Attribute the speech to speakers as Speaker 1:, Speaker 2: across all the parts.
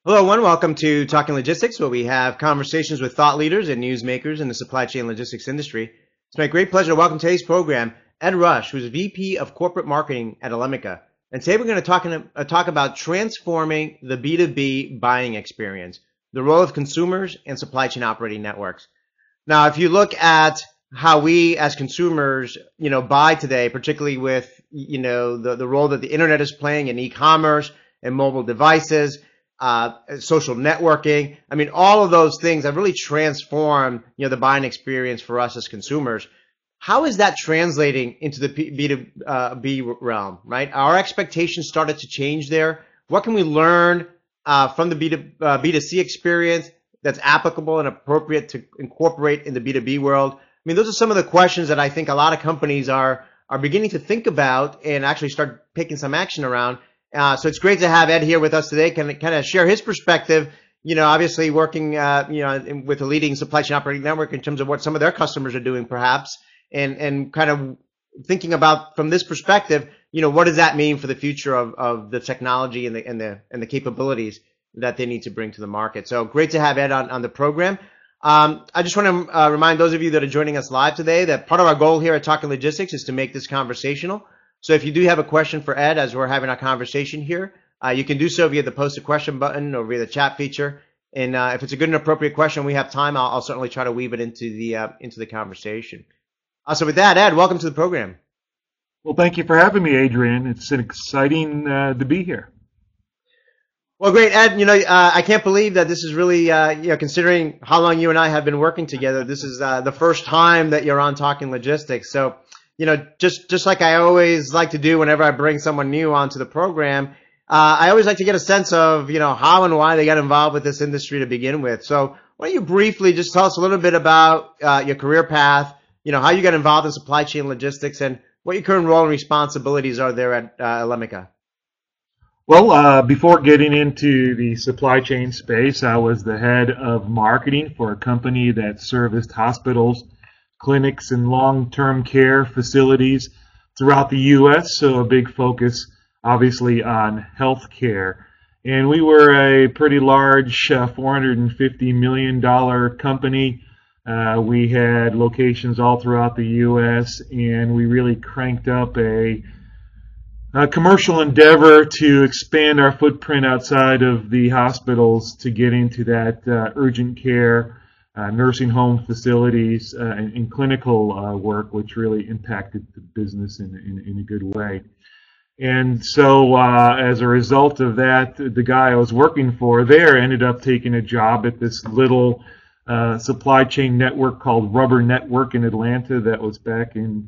Speaker 1: Hello, everyone. Welcome to Talking Logistics, where we have conversations with thought leaders and newsmakers in the supply chain logistics industry. It's my great pleasure to welcome today's program Ed Rush, who's VP of Corporate Marketing at Alemica. And today we're going to talk about transforming the B2B buying experience, the role of consumers and supply chain operating networks. Now, if you look at how we as consumers, buy today, particularly with, the role that the internet is playing in e-commerce and mobile devices, social networking. I mean, all of those things have really transformed, the buying experience for us as consumers. How is that translating into the B2B realm, right? Our expectations started to change there. What can we learn from the B2C experience that's applicable and appropriate to incorporate in the B2B world? I mean, those are some of the questions that I think a lot of companies are beginning to think about and actually start taking some action around. So it's great to have Ed here with us today. Can kind of share his perspective. Obviously working, with a leading supply chain operating network in terms of what some of their customers are doing, perhaps, and kind of thinking about from this perspective, what does that mean for the future of the technology and the capabilities that they need to bring to the market. So great to have Ed on the program. I just want to remind those of you that are joining us live today that part of our goal here at Talking Logistics is to make this conversational. So if you do have a question for Ed as we're having our conversation here, you can do so via the post a question button or via the chat feature. And if it's a good and appropriate question, we have time, I'll certainly try to weave it into the conversation. So with that, Ed, welcome to the program.
Speaker 2: Well, thank you for having me, Adrian. It's exciting to be here.
Speaker 1: Well, great, Ed. I can't believe that this is really, considering how long you and I have been working together, this is the first time that you're on Talking Logistics. So, just like I always like to do whenever I bring someone new onto the program, I always like to get a sense of, how and why they got involved with this industry to begin with. So why don't you briefly just tell us a little bit about your career path, how you got involved in supply chain logistics and what your current role and responsibilities are there at Alemica.
Speaker 2: Well, before getting into the supply chain space, I was the head of marketing for a company that serviced hospitals, clinics, and long-term care facilities throughout the U.S., so a big focus, obviously, on healthcare. And we were a pretty large $450 million company. We had locations all throughout the U.S., and we really cranked up a commercial endeavor to expand our footprint outside of the hospitals to get into that urgent care, nursing home facilities, and clinical work, which really impacted the business in a good way. And so as a result of that, the guy I was working for there ended up taking a job at this little supply chain network called Rubber Network in Atlanta that was back in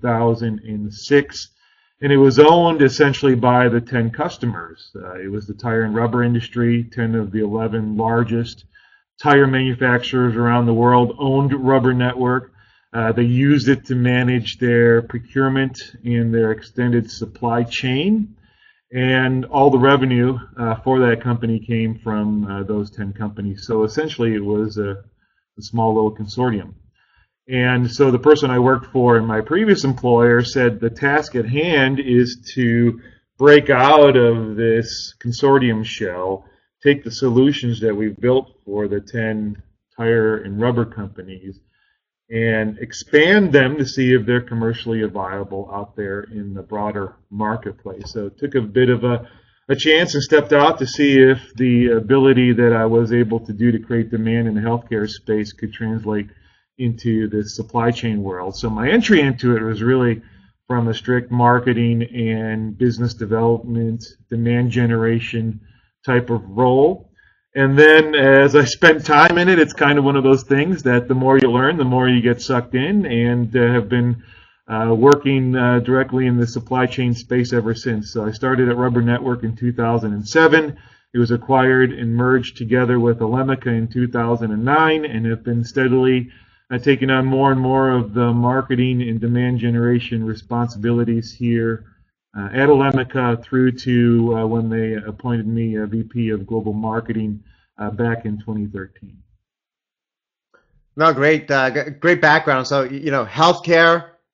Speaker 2: 2006. And it was owned essentially by the 10 customers. It was the tire and rubber industry. 10 of the 11 largest tire manufacturers around the world owned Rubber Network. They used it to manage their procurement and their extended supply chain. And all the revenue for that company came from those 10 companies. So essentially it was a small little consortium. And so the person I worked for in my previous employer said the task at hand is to break out of this consortium shell, take the solutions that we've built for the 10 tire and rubber companies, and expand them to see if they're commercially viable out there in the broader marketplace. So it took a bit of a chance and stepped out to see if the ability that I was able to do to create demand in the healthcare space could translate into the supply chain world. So my entry into it was really from a strict marketing and business development, demand generation type of role. And then as I spent time in it, it's kind of one of those things that the more you learn, the more you get sucked in, and have been working directly in the supply chain space ever since. So I started at Rubber Network in 2007. It was acquired and merged together with Alemica in 2009, and have been steadily taking on more and more of the marketing and demand generation responsibilities here at Alemica through to when they appointed me a VP of Global Marketing back in 2013.
Speaker 1: No, great background. So, healthcare,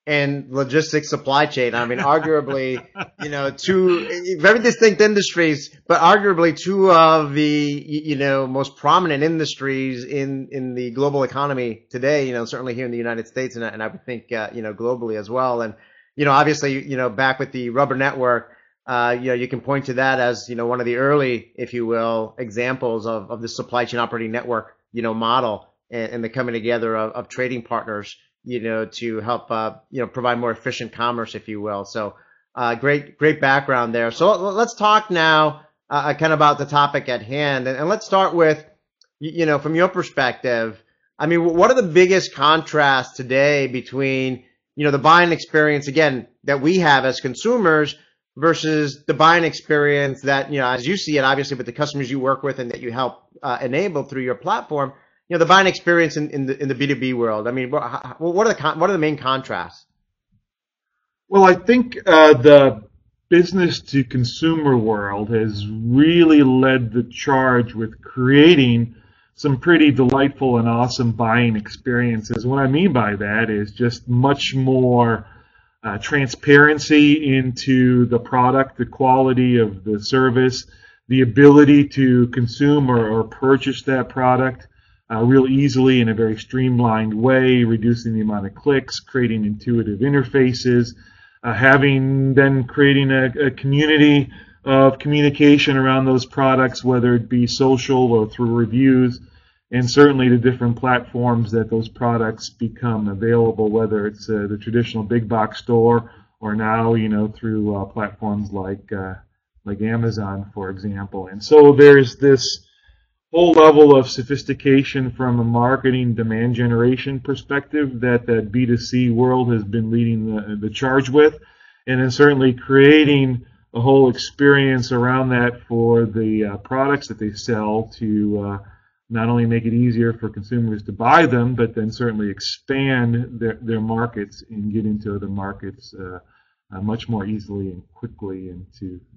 Speaker 1: and logistics supply chain. I mean, arguably, two very distinct industries, but arguably two of the, most prominent industries in the global economy today, certainly here in the United States, and I would think, globally as well. And, obviously, back with the Rubber Network, you can point to that as, one of the early, if you will, examples of the supply chain operating network, model and the coming together of trading partners, to help, provide more efficient commerce, if you will. So, great background there. So let's talk now, kind of about the topic at hand. And let's start with, from your perspective, I mean, what are the biggest contrasts today between, the buying experience, again, that we have as consumers versus the buying experience that, as you see it, obviously with the customers you work with and that you help, enable through your platform, the buying experience in the B2B world? I mean, what are the main contrasts?
Speaker 2: Well, I think the business to consumer world has really led the charge with creating some pretty delightful and awesome buying experiences. What I mean by that is just much more transparency into the product, the quality of the service, the ability to consume or purchase that product real easily in a very streamlined way, reducing the amount of clicks, creating intuitive interfaces, creating a community of communication around those products, whether it be social or through reviews, and certainly the different platforms that those products become available, whether it's the traditional big box store or now, through platforms like Amazon, for example. And so there's this whole level of sophistication from a marketing demand generation perspective that B2C world has been leading the charge with, and then certainly creating a whole experience around that for the products that they sell to not only make it easier for consumers to buy them, but then certainly expand their markets and get into other markets much more easily and quickly, and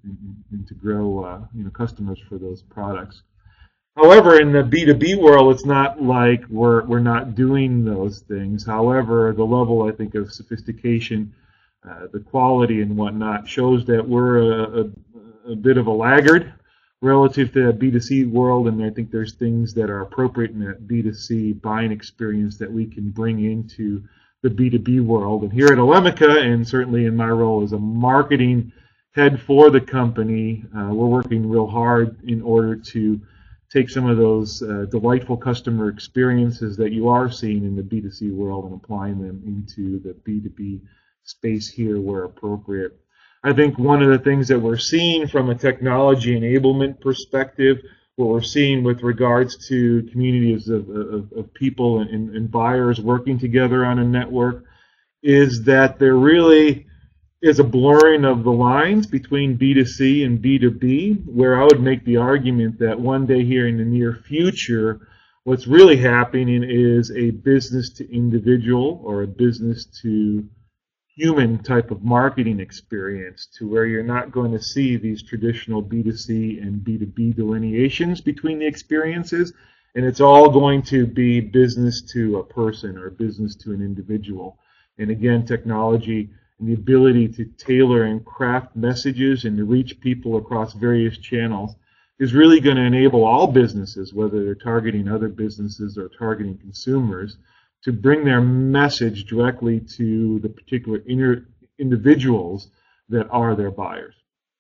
Speaker 2: to grow customers for those products. However, in the B2B world, it's not like we're not doing those things. However, the level, I think, of sophistication, the quality and whatnot, shows that we're a bit of a laggard relative to the B2C world, and I think there's things that are appropriate in that B2C buying experience that we can bring into the B2B world. And here at Alemica, and certainly in my role as a marketing head for the company, we're working real hard in order to take some of those delightful customer experiences that you are seeing in the B2C world and applying them into the B2B space here where appropriate. I think one of the things that we're seeing from a technology enablement perspective, what we're seeing with regards to communities of people and buyers working together on a network, is that there really is a blurring of the lines between B2C and B2B, where I would make the argument that one day here in the near future, what's really happening is a business to individual or a business to human type of marketing experience, to where you're not going to see these traditional B2C and B2B delineations between the experiences, and it's all going to be business to a person or business to an individual. And again, technology and the ability to tailor and craft messages and to reach people across various channels is really going to enable all businesses, whether they're targeting other businesses or targeting consumers, to bring their message directly to the particular individuals that are their buyers.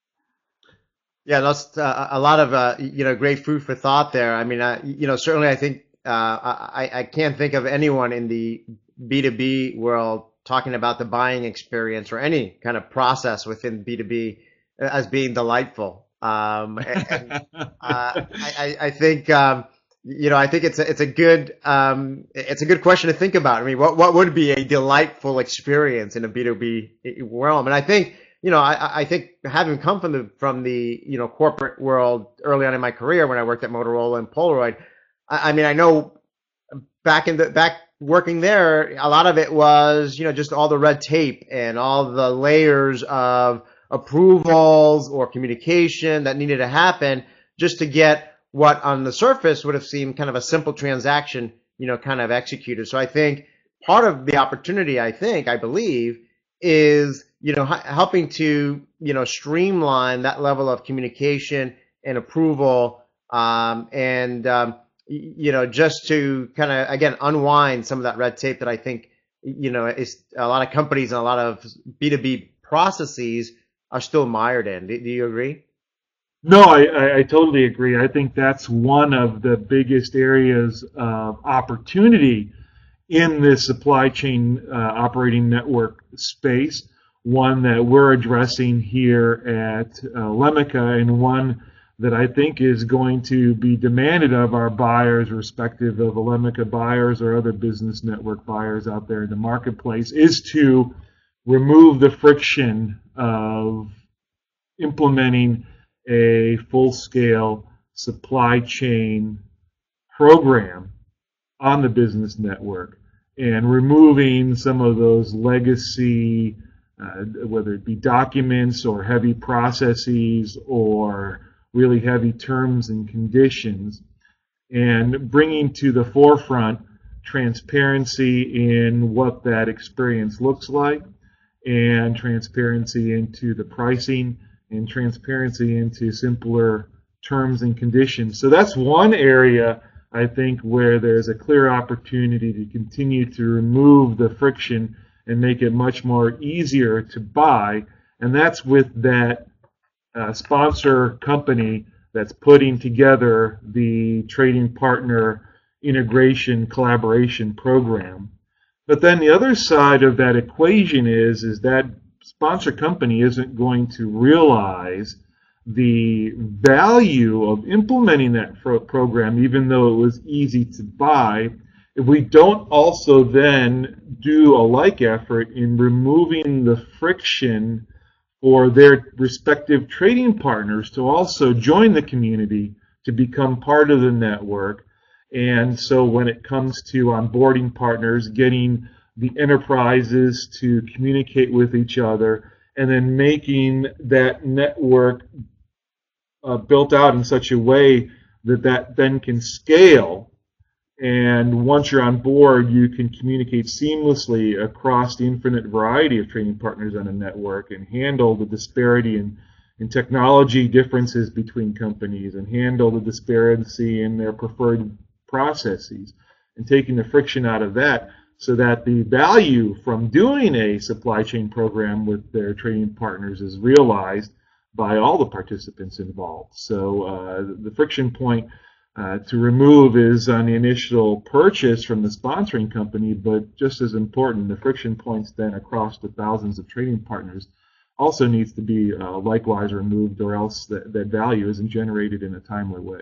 Speaker 1: Yeah, that's a lot of great food for thought there. I mean, certainly I think I can't think of anyone in the B2B world talking about the buying experience or any kind of process within B2B as being delightful. I think I think it's a good question to think about. I mean, what would be a delightful experience in a B2B realm? And I think I think having come from the corporate world early on in my career when I worked at Motorola and Polaroid, I mean, I know back working there, a lot of it was, just all the red tape and all the layers of approvals or communication that needed to happen just to get what on the surface would have seemed kind of a simple transaction, kind of executed. So I think part of the opportunity, I believe, is, helping to, streamline that level of communication and approval, just to kind of, again, unwind some of that red tape that I think, is a lot of companies and a lot of B2B processes are still mired in. Do you agree?
Speaker 2: No, I totally agree. I think that's one of the biggest areas of opportunity in this supply chain operating network space, one that we're addressing here at Lemica, and one that I think is going to be demanded of our buyers, respective of Lemica buyers or other business network buyers out there in the marketplace, is to remove the friction of implementing a full-scale supply chain program on the business network and removing some of those legacy, whether it be documents or heavy processes or really heavy terms and conditions, and bringing to the forefront transparency in what that experience looks like, and transparency into the pricing, and transparency into simpler terms and conditions. So that's one area, I think, where there's a clear opportunity to continue to remove the friction and make it much more easier to buy, and that's with that sponsor company that's putting together the trading partner integration collaboration program. But then the other side of that equation is that sponsor company isn't going to realize the value of implementing that program, even though it was easy to buy, if we don't also then do a like effort in removing the friction for their respective trading partners to also join the community, to become part of the network. And so when it comes to onboarding partners, getting the enterprises to communicate with each other, and then making that network built out in such a way that then can scale. And once you're on board, you can communicate seamlessly across the infinite variety of trading partners on a network and handle the disparity in technology differences between companies, and handle the disparity in their preferred processes, and taking the friction out of that, so that the value from doing a supply chain program with their trading partners is realized by all the participants involved. So the friction point to remove is on the initial purchase from the sponsoring company, but just as important, the friction points then across the thousands of trading partners also needs to be likewise removed, or else that value isn't generated in a timely way.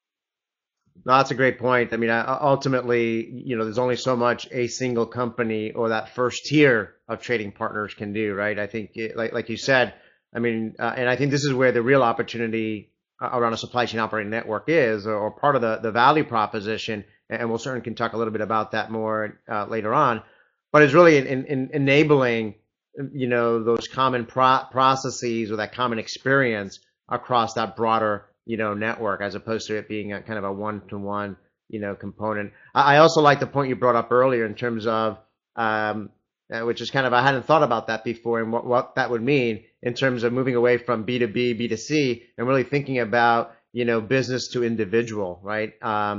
Speaker 1: No, that's a great point. I mean, ultimately, there's only so much a single company or that first tier of trading partners can do, right? I think, like you said, I mean, and I think this is where the real opportunity around a supply chain operating network is, or part of the value proposition, and we'll certainly can talk a little bit about that more later on, but it's really in enabling, those common processes or that common experience across that broader network, as opposed to it being a kind of a one-to-one, component. I also like the point you brought up earlier in terms of, which is kind of, I hadn't thought about that before, and what that would mean in terms of moving away from B2B, B2C, and really thinking about, business to individual, right?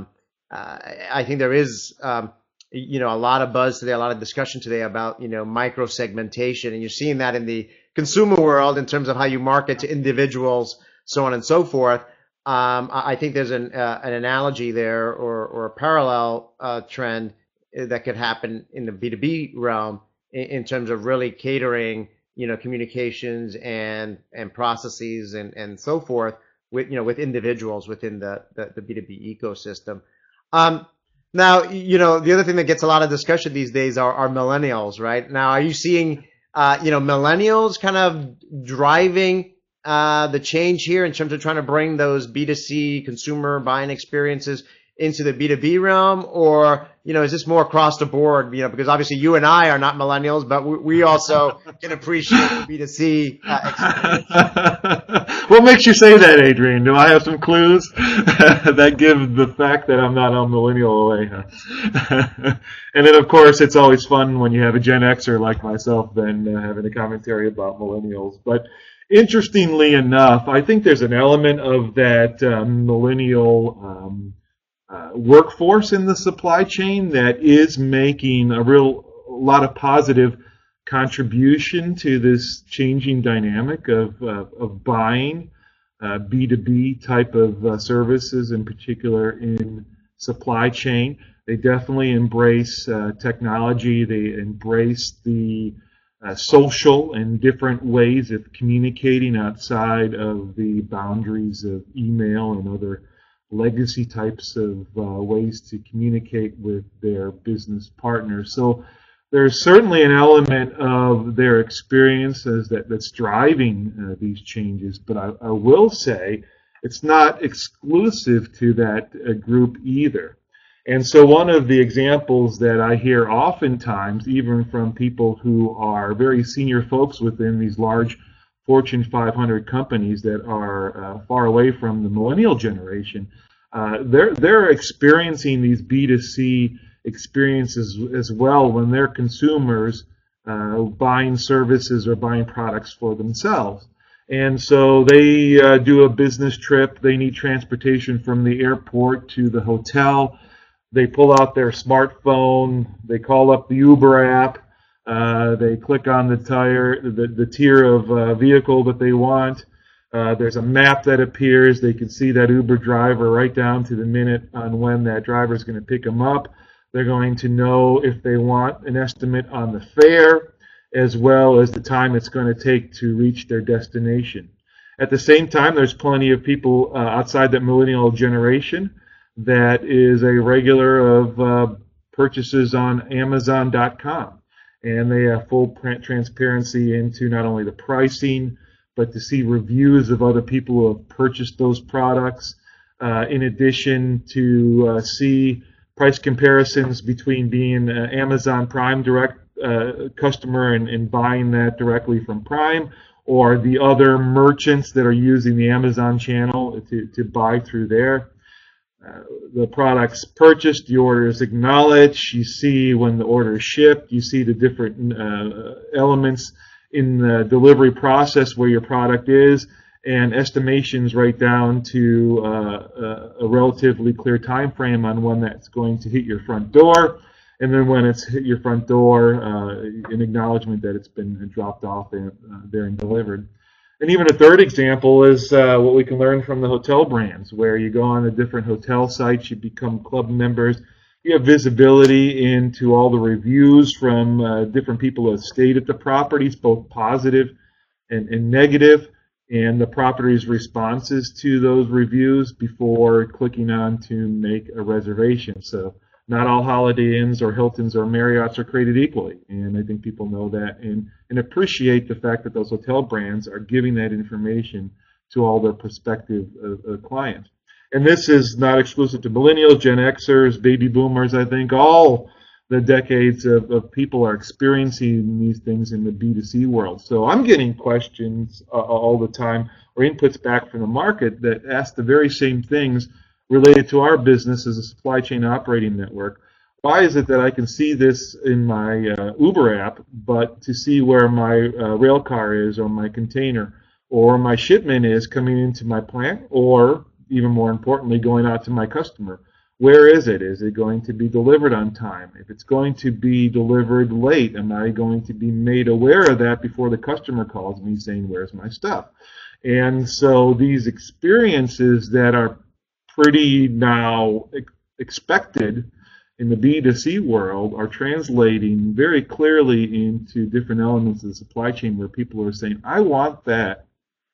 Speaker 1: I think there is, a lot of buzz today, a lot of discussion today about, micro segmentation, and you're seeing that in the consumer world in terms of how you market to individuals, so on and so forth. I think there's an analogy there, or a parallel trend that could happen in the B2B realm in terms of really catering, communications and processes and so forth with, with individuals within the B2B ecosystem. Now, the other thing that gets a lot of discussion these days are millennials, right? Now, are you seeing, millennials kind of driving the change here in terms of trying to bring those B2C consumer buying experiences into the B2B realm, or, is this more across the board? Because obviously you and I are not millennials, but we also can appreciate the B2C experience.
Speaker 2: What makes you say that, Adrian? Do I have some clues that give the fact that I'm not a millennial away? Huh? And then, of course, it's always fun when you have a Gen Xer like myself then having a commentary about millennials. But interestingly enough, I think there's an element of that millennial workforce in the supply chain that is making a lot of positive contribution to this changing dynamic of buying B2B type of services, in particular in supply chain. They definitely embrace technology. They embrace the social and different ways of communicating outside of the boundaries of email and other legacy types of ways to communicate with their business partners. So there's certainly an element of their experiences that's driving these changes, but I will say it's not exclusive to that group either. And so one of the examples that I hear oftentimes, even from people who are very senior folks within these large Fortune 500 companies that are far away from the millennial generation, they're experiencing these B2C experiences as well when they're consumers buying services or buying products for themselves. And so they do a business trip. They need transportation from the airport to the hotel. They pull out their smartphone. They call up the Uber app. They click on the tier of vehicle that they want. There's a map that appears. They can see that Uber driver right down to the minute on when that driver is going to pick them up. They're going to know if they want an estimate on the fare, as well as the time it's going to take to reach their destination. At the same time, there's plenty of people outside that millennial generation that is a regular of purchases on Amazon.com. And they have full transparency into not only the pricing, but to see reviews of other people who have purchased those products. In addition to see price comparisons between being an Amazon Prime direct customer and buying that directly from Prime, or the other merchants that are using the Amazon channel to buy through there. The product's purchased, the order is acknowledged, you see when the order is shipped, you see the different elements in the delivery process where your product is, and estimations right down to a relatively clear time frame on when that's going to hit your front door, and then when it's hit your front door, an acknowledgement that it's been dropped off there and delivered. And even a third example is what we can learn from the hotel brands, where you go on the different hotel sites, you become club members, you have visibility into all the reviews from different people who have stayed at the properties, both positive and negative, and the property's responses to those reviews before clicking on to make a reservation. So not all Holiday Inns or Hiltons or Marriotts are created equally, and I think people know that and appreciate the fact that those hotel brands are giving that information to all their prospective clients. And this is not exclusive to millennials, Gen Xers, baby boomers. I think all the decades of people are experiencing these things in the B2C world. So I'm getting questions all the time, or inputs back from the market that ask the very same things related to our business as a supply chain operating network. Why is it that I can see this in my Uber app, but to see where my rail car is, or my container, or my shipment is coming into my plant, or even more importantly, going out to my customer? Where is it? Is it going to be delivered on time? If it's going to be delivered late, am I going to be made aware of that before the customer calls me saying, where's my stuff? And so these experiences that are pretty now expected in the B2C world are translating very clearly into different elements of the supply chain where people are saying, I want that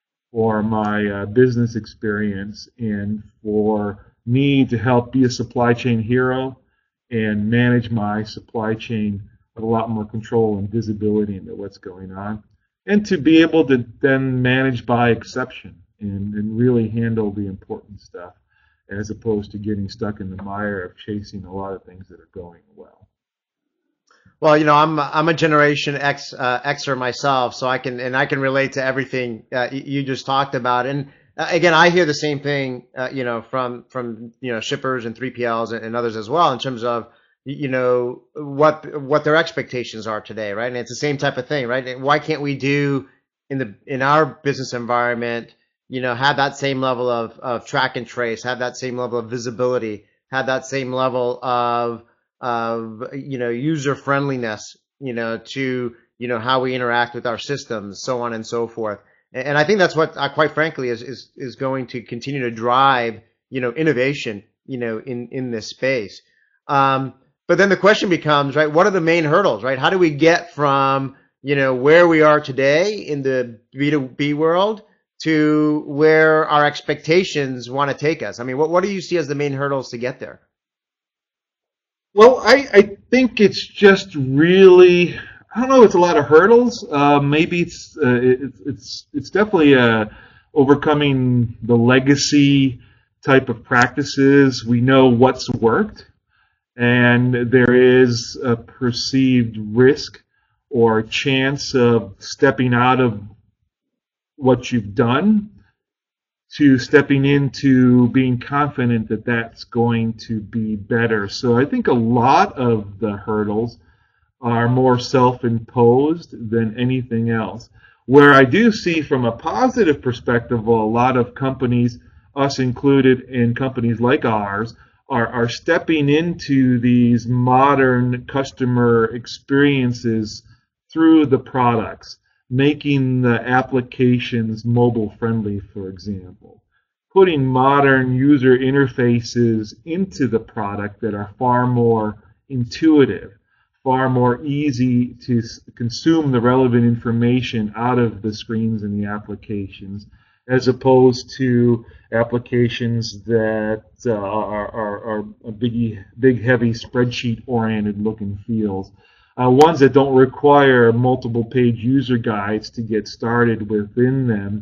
Speaker 2: for my business experience and for me to help be a supply chain hero and manage my supply chain with a lot more control and visibility into what's going on, and to be able to then manage by exception and really handle the important stuff, as opposed to getting stuck in the mire of chasing a lot of things that are going well.
Speaker 1: Well, I'm a Generation Xer myself, so I can relate to everything you just talked about. And again, I hear the same thing, from shippers and 3PLs and others as well in terms of what their expectations are today, right? And it's the same type of thing, right? And why can't we do in our business environment, have that same level of track and trace, have that same level of visibility, have that same level of user friendliness, to how we interact with our systems, so on and so forth. And I think that's what, quite frankly, is going to continue to drive innovation in this space. But then the question becomes, right, what are the main hurdles, right? How do we get from where we are today in the B2B world to where our expectations want to take us? I mean, what do you see as the main hurdles to get there?
Speaker 2: Well, I think it's just really, I don't know, it's a lot of hurdles. Maybe it's definitely overcoming the legacy type of practices. We know what's worked, and there is a perceived risk or chance of stepping out of what you've done to stepping into being confident that that's going to be better. So I think a lot of the hurdles are more self-imposed than anything else. Where I do see from a positive perspective, a lot of companies, us included, in companies like ours, are stepping into these modern customer experiences through the products, making the applications mobile friendly, for example, putting modern user interfaces into the product that are far more intuitive, far more easy to consume the relevant information out of the screens and the applications, as opposed to applications that are big, heavy spreadsheet-oriented look and feels. Ones that don't require multiple page user guides to get started within them,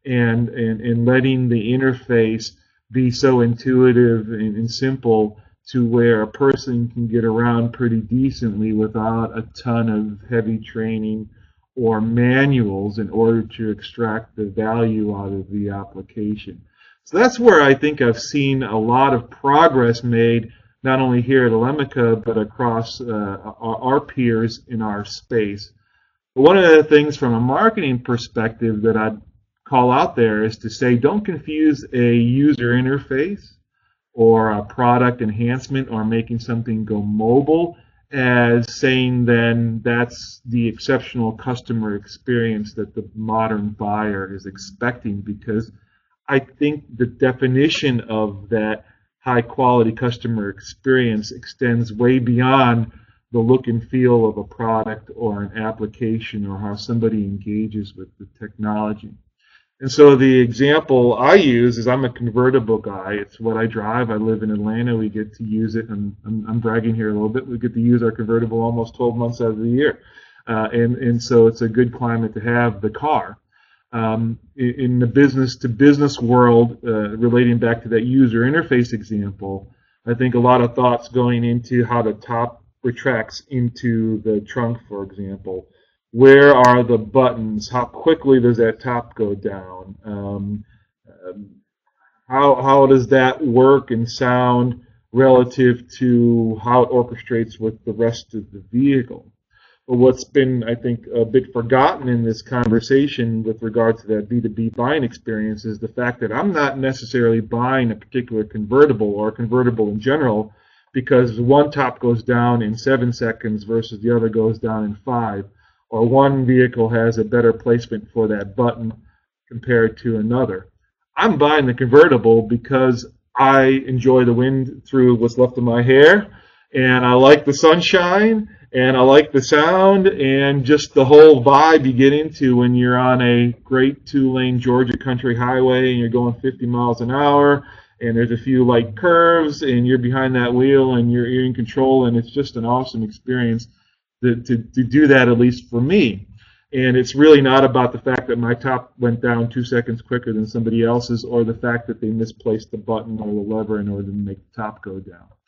Speaker 2: and letting the interface be so intuitive and simple to where a person can get around pretty decently without a ton of heavy training or manuals in order to extract the value out of the application. So that's where I think I've seen a lot of progress made, not only here at Alemica, but across our peers in our space. One of the things from a marketing perspective that I'd call out there is to say, don't confuse a user interface or a product enhancement or making something go mobile as saying then that's the exceptional customer experience that the modern buyer is expecting, because I think the definition of that high quality customer experience extends way beyond the look and feel of a product or an application or how somebody engages with the technology. And so the example I use is I'm a convertible guy. It's what I drive. I live in Atlanta. We get to use it, and I'm bragging here a little bit. We get to use our convertible almost 12 months out of the year. And so it's a good climate to have the car. In the business-to-business world, relating back to that user interface example, I think a lot of thoughts going into how the top retracts into the trunk, for example. Where are the buttons? How quickly does that top go down? How does that work and sound relative to how it orchestrates with the rest of the vehicle? But what's been, I think, a bit forgotten in this conversation with regard to that B2B buying experience is the fact that I'm not necessarily buying a particular convertible or a convertible in general because one top goes down in 7 seconds versus the other goes down in 5. Or one vehicle has a better placement for that button compared to another. I'm buying the convertible because I enjoy the wind through what's left of my hair, and I like the sunshine, and I like the sound, and just the whole vibe you get into when you're on a great 2-lane Georgia country highway and you're going 50 miles an hour, and there's a few light curves, and you're behind that wheel, and you're in control, and it's just an awesome experience. To do that, at least for me. And it's really not about the fact that my top went down 2 seconds quicker than somebody else's, or the fact that they misplaced the button or the lever in order to make the top go down.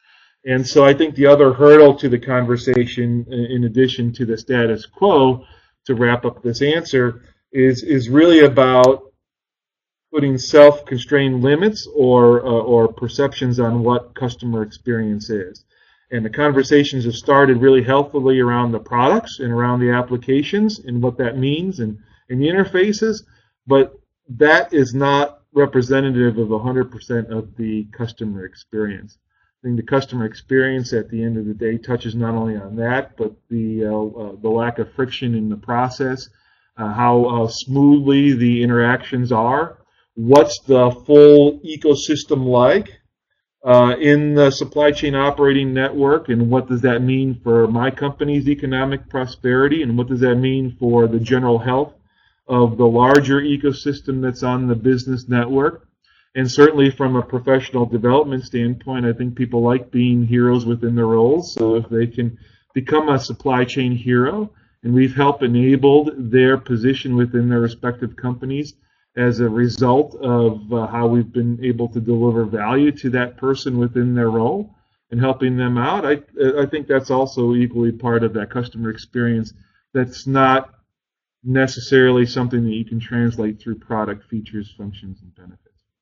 Speaker 2: And so I think the other hurdle to the conversation, in addition to the status quo, to wrap up this answer, is really about putting self-constrained limits or perceptions on what customer experience is. And the conversations have started really healthily around the products and around the applications and what that means and the interfaces, but that is not representative of 100% of the customer experience. I think the customer experience at the end of the day touches not only on that, but the lack of friction in the process, how smoothly the interactions are, what's the full ecosystem like in the supply chain operating network, and what does that mean for my company's economic prosperity, and what does that mean for the general health of the larger ecosystem that's on the business network. And certainly from a professional development standpoint, I think people like being heroes within their roles. So if they can become a supply chain hero, and we've helped enabled their position within their respective companies as a result of how we've been able to deliver value to that person within their role and helping them out, I think that's also equally part of that customer experience. That's not necessarily something that you can translate through product features, functions, and benefits.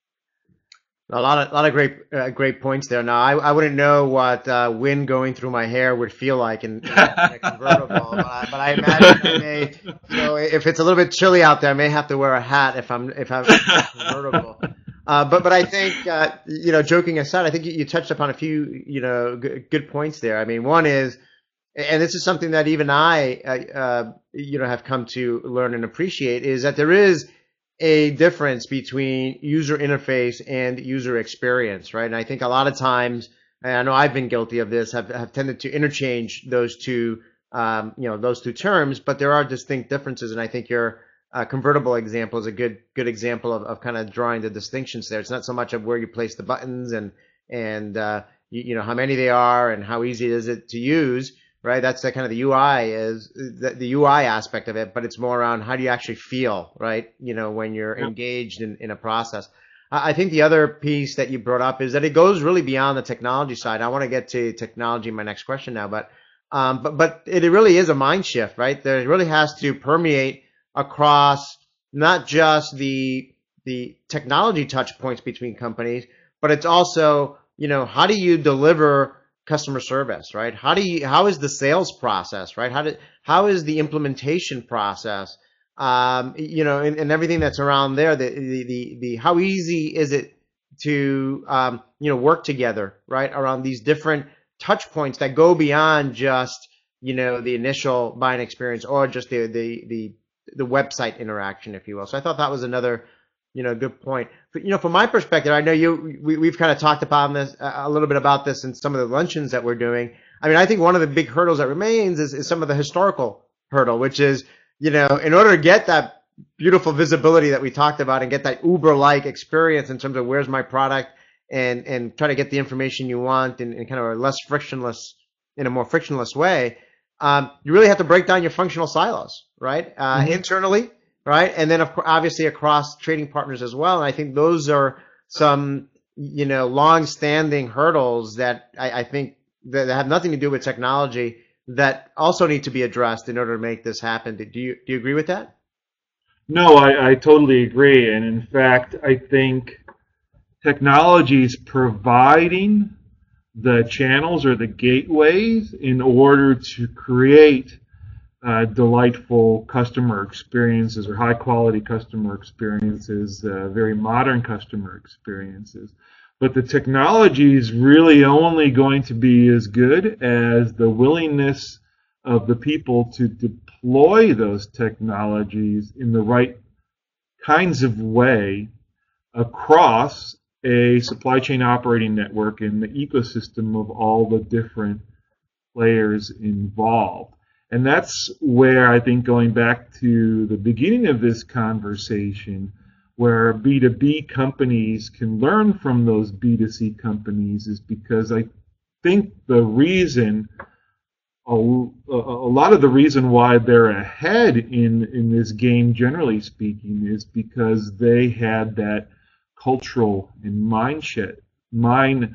Speaker 1: A lot of great points there. Now, I wouldn't know what wind going through my hair would feel like in a convertible, but I imagine I may, if it's a little bit chilly out there, I may have to wear a hat if I'm convertible. But I think, joking aside, I think you touched upon a few, good points there. I mean, one is, and this is something that even I, have come to learn and appreciate, is that there is a difference between user interface and user experience, right? And I think a lot of times, and I know I've been guilty of this, have tended to interchange those two terms, but there are distinct differences. And I think your convertible example is a good example of kind of drawing the distinctions there. It's not so much of where you place the buttons and how many they are and how easy is it to use, right? That's the kind of the UI is the UI aspect of it, but it's more around how do you actually feel, right? When you're engaged in a process. I think the other piece that you brought up is that it goes really beyond the technology side. I want to get to technology in my next question now, but it really is a mind shift, right? There really has to permeate across not just the technology touch points between companies, but it's also, how do you deliver customer service, right? How is the sales process, right? How is the implementation process, and everything that's around there, the how easy is it to, work together, right? Around these different touch points that go beyond just, the initial buying experience or just the website interaction, if you will. So I thought that was another, good point. But, from my perspective, I know we've kind of talked about this a little bit about this in some of the luncheons that we're doing. I mean, I think one of the big hurdles that remains is some of the historical hurdle, which is, in order to get that beautiful visibility that we talked about and get that Uber-like experience in terms of where's my product and try to get the information you want in kind of a more frictionless way, you really have to break down your functional silos, right? Internally, right? And then, obviously, across trading partners as well. And I think those are some, long-standing hurdles that I think that have nothing to do with technology that also need to be addressed in order to make this happen. Do you agree with that?
Speaker 2: No, I totally agree. And in fact, I think technology is providing the channels or the gateways in order to create delightful customer experiences or high-quality customer experiences, very modern customer experiences. But the technology is really only going to be as good as the willingness of the people to deploy those technologies in the right kinds of way across a supply chain operating network and the ecosystem of all the different players involved. And that's where I think, going back to the beginning of this conversation, where B2B companies can learn from those B2C companies, is because I think the reason, a lot of the reason why they're ahead in this game, generally speaking, is because they had that cultural and mindset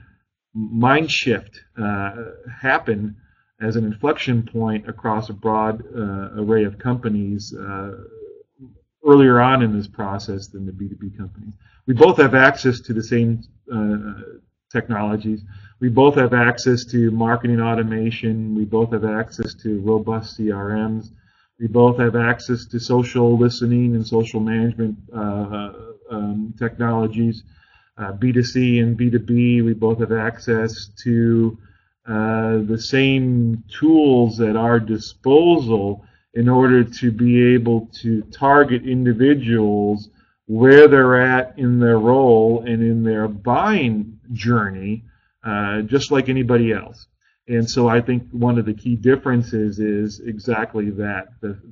Speaker 2: mind shift happen as an inflection point across a broad array of companies earlier on in this process than the B2B companies. We both have access to the same technologies. We both have access to marketing automation. We both have access to robust CRMs. We both have access to social listening and social management technologies. B2C and B2B, we both have access to the same tools at our disposal in order to be able to target individuals where they're at in their role and in their buying journey, just like anybody else. And so I think one of the key differences is exactly that,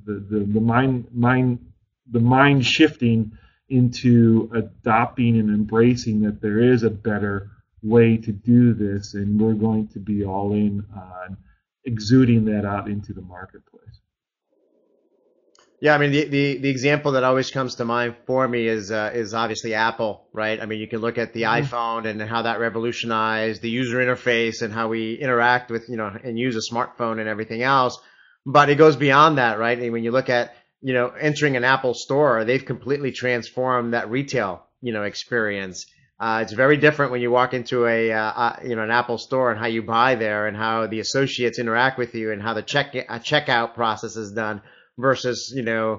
Speaker 2: the mind shifting into adopting and embracing that there is a better way to do this, and we're going to be all in on exuding that out into the marketplace.
Speaker 1: Yeah, I mean the example that always comes to mind for me is obviously Apple, right? I mean, you can look at the iPhone and how that revolutionized the user interface and how we interact with, and use a smartphone and everything else. But it goes beyond that, right? And when you look at, entering an Apple store, they've completely transformed that retail, experience. It's very different when you walk into an Apple store and how you buy there and how the associates interact with you and how the checkout process is done versus,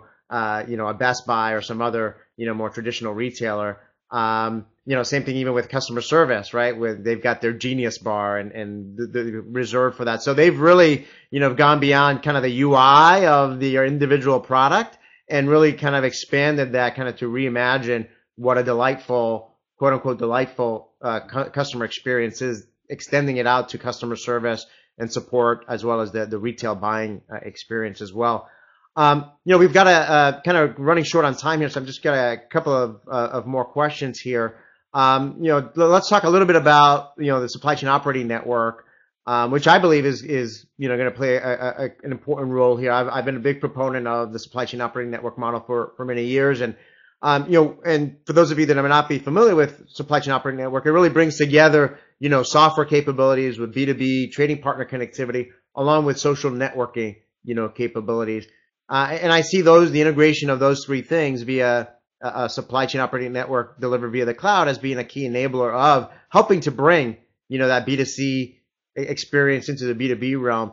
Speaker 1: a Best Buy or some other, more traditional retailer. Same thing even with customer service, right? Where they've got their Genius Bar and the reserved for that. So they've really, gone beyond kind of the UI of the individual product and really kind of expanded that kind of to reimagine what a delightful, quote unquote, delightful customer experience is, extending it out to customer service and support as well as the retail buying experience as well. We've got a kind of running short on time here, so I've just got a couple of more questions here. Let's talk a little bit about, the supply chain operating network, which I believe is going to play an important role here. I've been a big proponent of the supply chain operating network model for many years. And, and for those of you that may not be familiar with supply chain operating network, it really brings together, software capabilities with B2B, trading partner connectivity, along with social networking, capabilities. And I see the integration of those three things via a supply chain operating network delivered via the cloud as being a key enabler of helping to bring, that B2C experience into the B2B realm.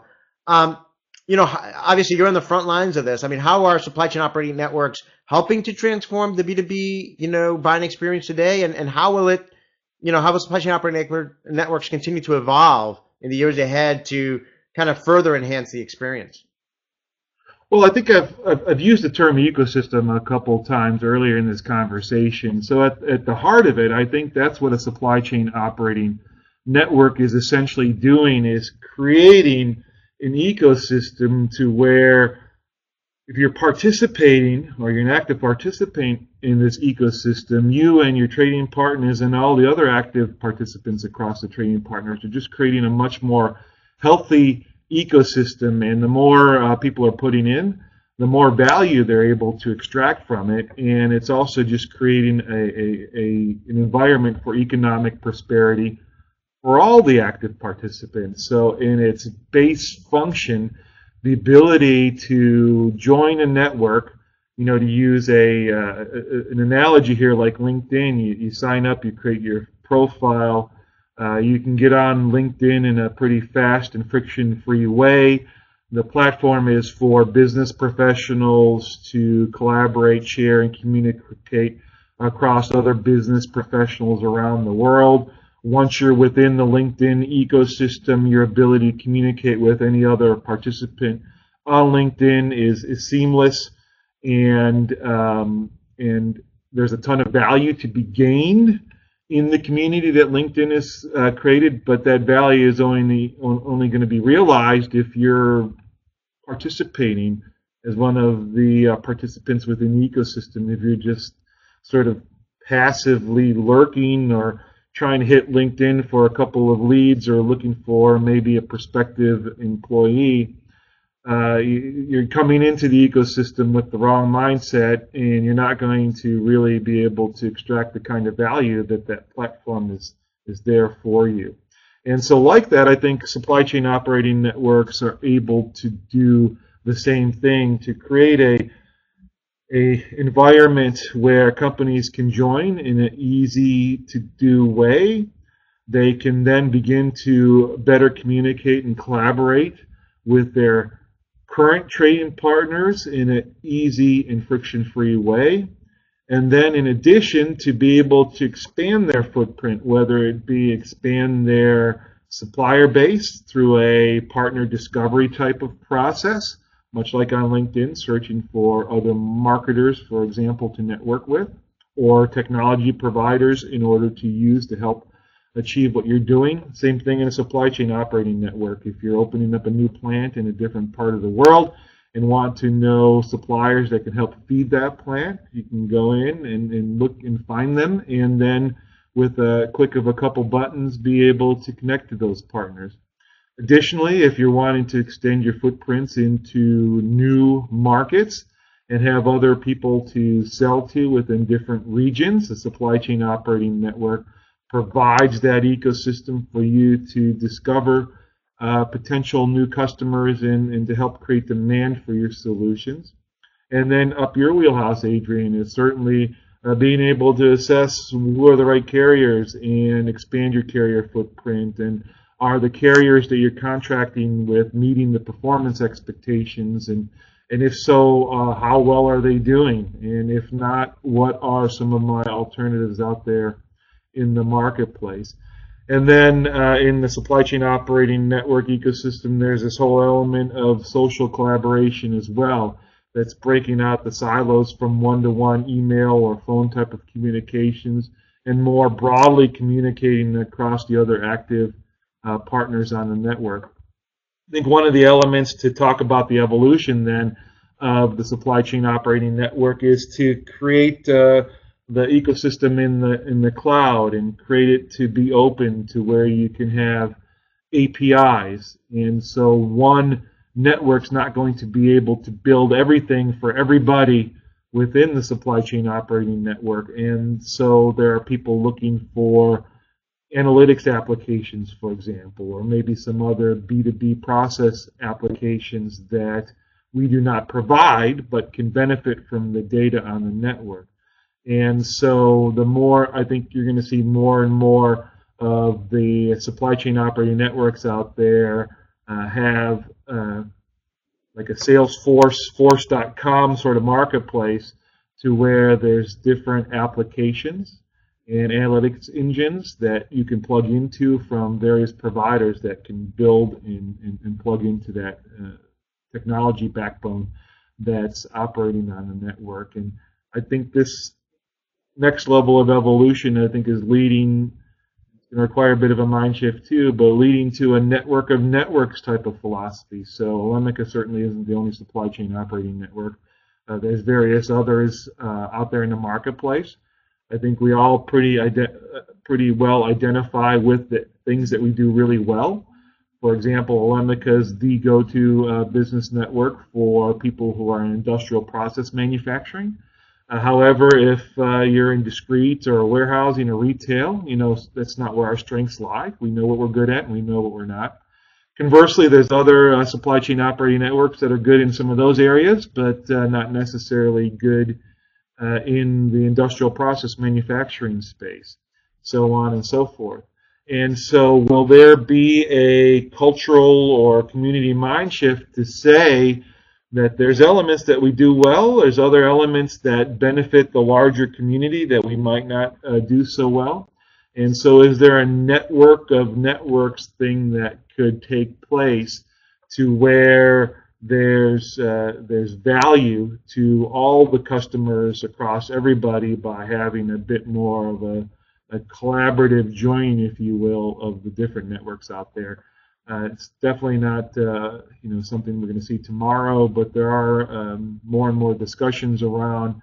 Speaker 1: Obviously you're on the front lines of this. I mean, how are supply chain operating networks helping to transform the B2B, buying experience today? And how will supply chain operating networks continue to evolve in the years ahead to kind of further enhance the experience?
Speaker 2: Well, I think I've used the term ecosystem a couple times earlier in this conversation. So at the heart of it, I think that's what a supply chain operating network is essentially doing, is creating an ecosystem to where if you're participating or you're an active participant in this ecosystem, you and your trading partners and all the other active participants across the trading partners are just creating a much more healthy ecosystem, and the more people are putting in, the more value they're able to extract from it, and it's also just creating an environment for economic prosperity for all the active participants. So in its base function, the ability to join a network, to use an analogy here like LinkedIn, you sign up, you create your profile. You can get on LinkedIn in a pretty fast and friction-free way. The platform is for business professionals to collaborate, share, and communicate across other business professionals around the world. Once you're within the LinkedIn ecosystem, your ability to communicate with any other participant on LinkedIn is seamless, and there's a ton of value to be gained in the community that LinkedIn has created, but that value is only going to be realized if you're participating as one of the participants within the ecosystem. If you're just sort of passively lurking or trying to hit LinkedIn for a couple of leads or looking for maybe a prospective employee, you're coming into the ecosystem with the wrong mindset, and you're not going to really be able to extract the kind of value that platform is there for you. And so like that, I think supply chain operating networks are able to do the same thing to create a environment where companies can join in an easy to do way. They can then begin to better communicate and collaborate with their current trading partners in an easy and friction-free way. And then in addition, to be able to expand their footprint, whether it be expand their supplier base through a partner discovery type of process, much like on LinkedIn, searching for other marketers, for example, to network with, or technology providers in order to use to help achieve what you're doing. Same thing in a supply chain operating network. If you're opening up a new plant in a different part of the world and want to know suppliers that can help feed that plant, you can go in and look and find them, and then with a click of a couple buttons be able to connect to those partners. Additionally, if you're wanting to extend your footprints into new markets and have other people to sell to within different regions, the supply chain operating network provides that ecosystem for you to discover potential new customers and to help create demand for your solutions. And then up your wheelhouse, Adrian, is certainly being able to assess who are the right carriers and expand your carrier footprint, and are the carriers that you're contracting with meeting the performance expectations, and if so, how well are they doing? And if not, what are some of my alternatives out there in the marketplace? And then in the supply chain operating network ecosystem, there's this whole element of social collaboration as well, that's breaking out the silos from one-to-one email or phone type of communications and more broadly communicating across the other active partners on the network. I think one of the elements to talk about the evolution then of the supply chain operating network is to create the ecosystem in the cloud and create it to be open to where you can have APIs. And so one network's not going to be able to build everything for everybody within the supply chain operating network. And so there are people looking for analytics applications, for example, or maybe some other B2B process applications that we do not provide but can benefit from the data on the network. And so the more, I think you're going to see more and more of the supply chain operating networks out there have like a Salesforce, Force.com sort of marketplace, to where there's different applications and analytics engines that you can plug into from various providers that can build and plug into that technology backbone that's operating on the network. And I think this next level of evolution, I think, is leading, it's going to require a bit of a mind shift too, but leading to a network of networks type of philosophy. So Alemica certainly isn't the only supply chain operating network. There's various others out there in the marketplace. I think we all pretty well identify with the things that we do really well. For example, Alemica is the go-to business network for people who are in industrial process manufacturing. However, if you're in discrete or warehousing or retail, that's not where our strengths lie. We know what we're good at and we know what we're not. Conversely, there's other supply chain operating networks that are good in some of those areas, but not necessarily good in the industrial process manufacturing space, so on and so forth. And so will there be a cultural or community mind shift to say that there's elements that we do well, there's other elements that benefit the larger community that we might not do so well? And so is there a network of networks thing that could take place to where there's value to all the customers across everybody by having a bit more of a collaborative join, if you will, of the different networks out there? It's definitely not something we're going to see tomorrow, but there are more and more discussions around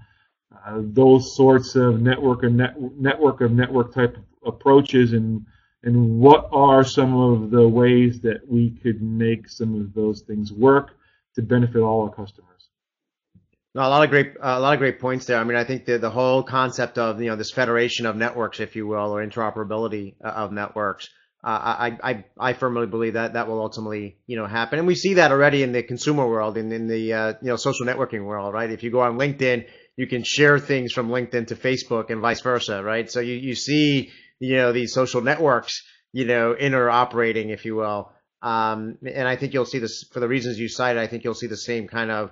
Speaker 2: those sorts of network of network type of approaches, and what are some of the ways that we could make some of those things work to benefit all our customers.
Speaker 1: No, a lot of great points there. I mean, I think the whole concept of this federation of networks, if you will, or interoperability of networks, I firmly believe that that will ultimately, happen. And we see that already in the consumer world and in the, social networking world, right? If you go on LinkedIn, you can share things from LinkedIn to Facebook and vice versa, right? So you see, these social networks, interoperating, if you will. And I think you'll see this for the reasons you cited. I think you'll see the same kind of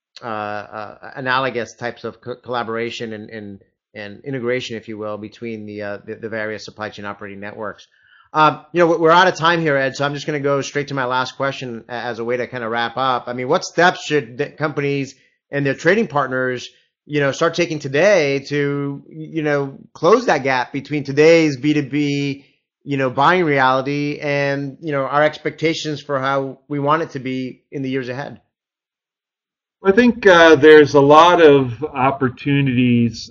Speaker 1: analogous types of collaboration and integration, if you will, between the various supply chain operating networks. We're out of time here, Ed, so I'm just going to go straight to my last question as a way to kind of wrap up. I mean, what steps should companies and their trading partners, start taking today to, close that gap between today's B2B, buying reality and, our expectations for how we want it to be in the years ahead?
Speaker 2: I think there's a lot of opportunities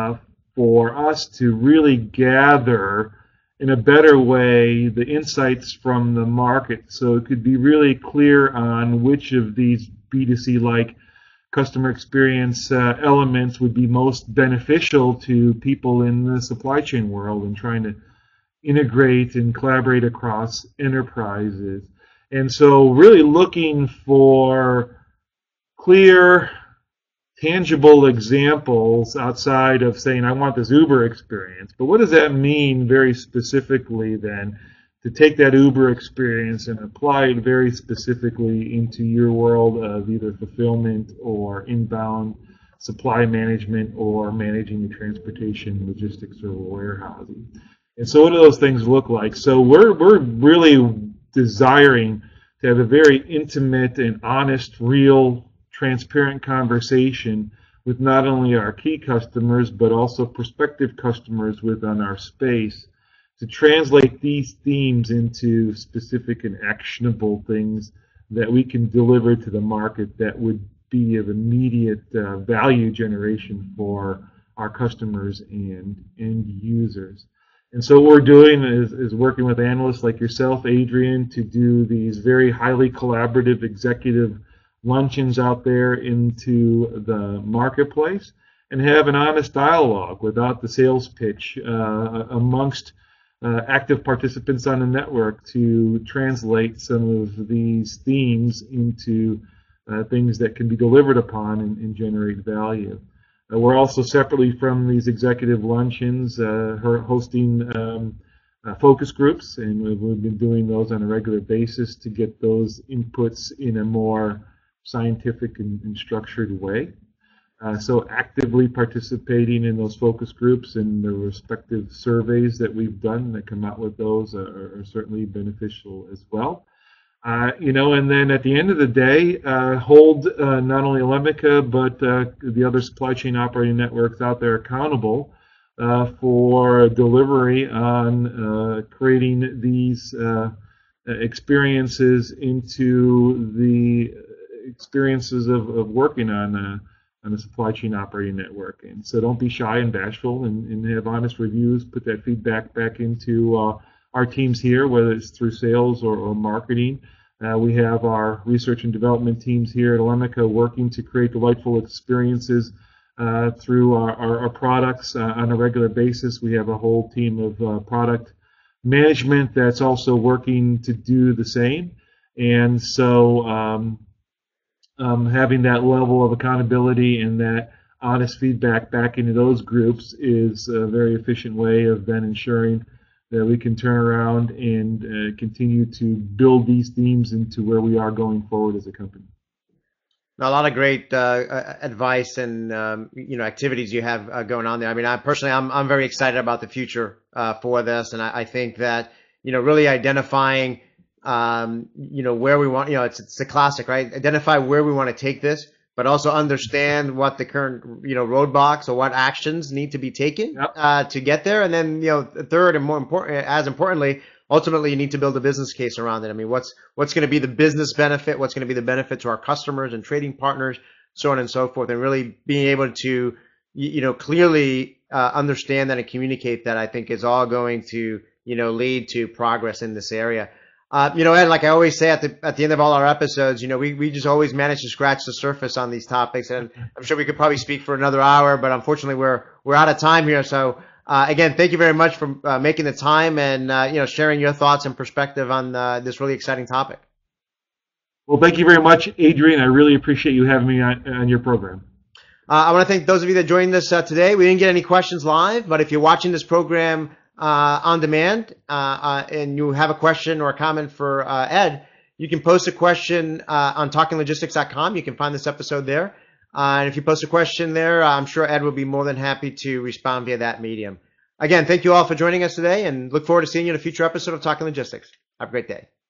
Speaker 2: for us to really gather in a better way the insights from the market, so it could be really clear on which of these B2C-like customer experience elements would be most beneficial to people in the supply chain world and trying to integrate and collaborate across enterprises. And so really looking for clear, tangible examples outside of saying, I want this Uber experience. But what does that mean very specifically then to take that Uber experience and apply it very specifically into your world of either fulfillment or inbound supply management or managing the transportation, logistics, or warehousing? And so what do those things look like? So we're really desiring to have a very intimate and honest, real, transparent conversation with not only our key customers but also prospective customers within our space to translate these themes into specific and actionable things that we can deliver to the market that would be of immediate value generation for our customers and end users. And so what we're doing is working with analysts like yourself, Adrian, to do these very highly collaborative executive luncheons out there into the marketplace and have an honest dialogue without the sales pitch amongst active participants on the network to translate some of these themes into things that can be delivered upon and generate value. We're also separately from these executive luncheons hosting focus groups, and we've been doing those on a regular basis to get those inputs in a more scientific and structured way. So actively participating in those focus groups and the respective surveys that we've done that come out with those are certainly beneficial as well. And then at the end of the day, hold not only Alemica but the other supply chain operating networks out there accountable for delivery on creating these experiences into the experiences of working on a supply chain operating network. And so don't be shy and bashful and have honest reviews. Put that feedback back into our teams here, whether it's through sales or marketing. We have our research and development teams here at Alemica working to create delightful experiences through our products on a regular basis. We have a whole team of product management that's also working to do the same. And so having that level of accountability and that honest feedback back into those groups is a very efficient way of then ensuring that we can turn around and continue to build these themes into where we are going forward as a company.
Speaker 1: A lot of great advice and activities you have going on there. I mean, I'm very excited about the future for this, and I think that really identifying where we want, it's a classic, right? Identify where we want to take this, but also understand what the current, roadblocks or what actions need to be taken to get there. And then, third and more important, as importantly, ultimately you need to build a business case around it. I mean, what's going to be the business benefit? What's going to be the benefit to our customers and trading partners, so on and so forth, and really being able to, clearly understand that and communicate that, I think is all going to, lead to progress in this area. Ed, like I always say at the end of all our episodes, we just always manage to scratch the surface on these topics, and I'm sure we could probably speak for another hour, but unfortunately we're out of time here. So Again, thank you very much for making the time and sharing your thoughts and perspective on this really exciting topic.
Speaker 2: Well, thank you very much, Adrian. I really appreciate you having me on your program.
Speaker 1: I want to thank those of you that joined us today. We didn't get any questions live, but if you're watching this program on demand and you have a question or a comment for Ed, you can post a question on talkinglogistics.com. You can find this episode there. And if you post a question there, I'm sure Ed will be more than happy to respond via that medium. Again, thank you all for joining us today and look forward to seeing you in a future episode of Talking Logistics. Have a great day.